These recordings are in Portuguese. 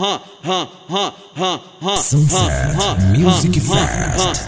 Sunset Music Fest.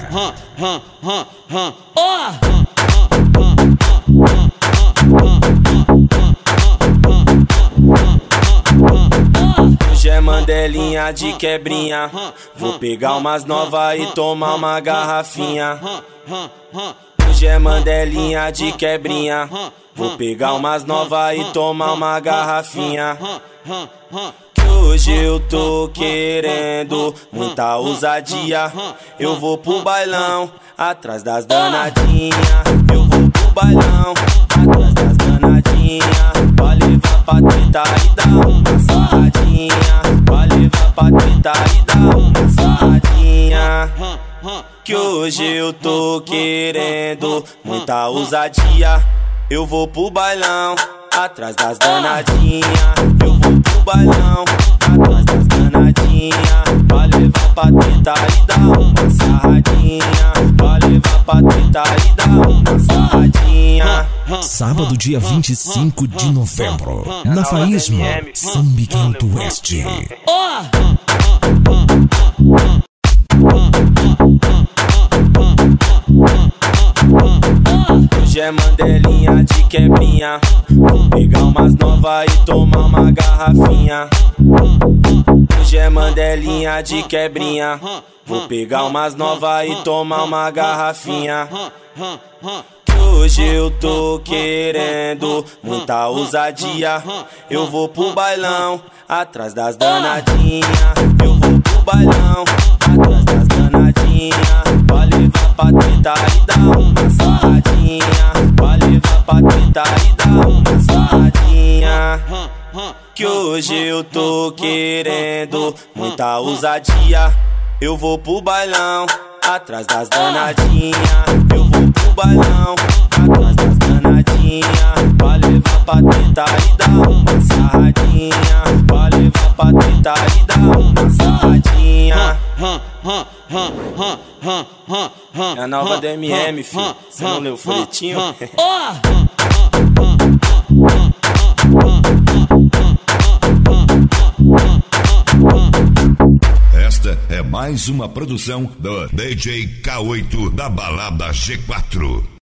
Hoje é mandelinha de quebrinha. Vou pegar umas novas e tomar uma garrafinha. Hoje é mandelinha de quebrinha. Vou pegar umas novas e tomar uma garrafinha. Que hoje eu tô querendo muita ousadia. Eu vou pro bailão, atrás das danadinhas. Eu vou pro bailão, atrás das danadinhas. Pra levar pra tentar e dar uma sarradinha. Pra levar pra tentar e dar uma sarradinha. Que hoje eu tô querendo muita ousadia. Eu vou pro bailão, atrás das danadinhas. Eu vou pro bailão, atrás das danadinhas. Pra levar pra tentar e dar uma sarradinha. Pra levar pra tentar e dar uma sarradinha. Sábado, dia 25 de novembro, na Faísma, São Miguel do Oeste. Hoje é mandelinha de quebrinha. Vou pegar umas novas e tomar uma garrafinha. Hoje é mandelinha de quebrinha. Vou pegar umas novas e tomar uma garrafinha. Que hoje eu tô querendo muita ousadia. Eu vou pro bailão, atrás das danadinhas. Eu vou pro bailão, atrás das danadinhas. Pra levar pra tentar e dar uma sarradinha. Pra levar pra tentar e dar uma sarradinha. Que hoje eu tô querendo muita ousadia. Eu vou pro bailão, atrás das danadinhas. Eu vou pro bailão, atrás das danadinhas. Pra levar pra tentar e dar uma sarradinha. Pra levar pra tentar e dar uma sarradinha. É a nova DMM, filho. Você não leu o folhetinho? Esta é mais uma produção do DJ K8 da Balada G4.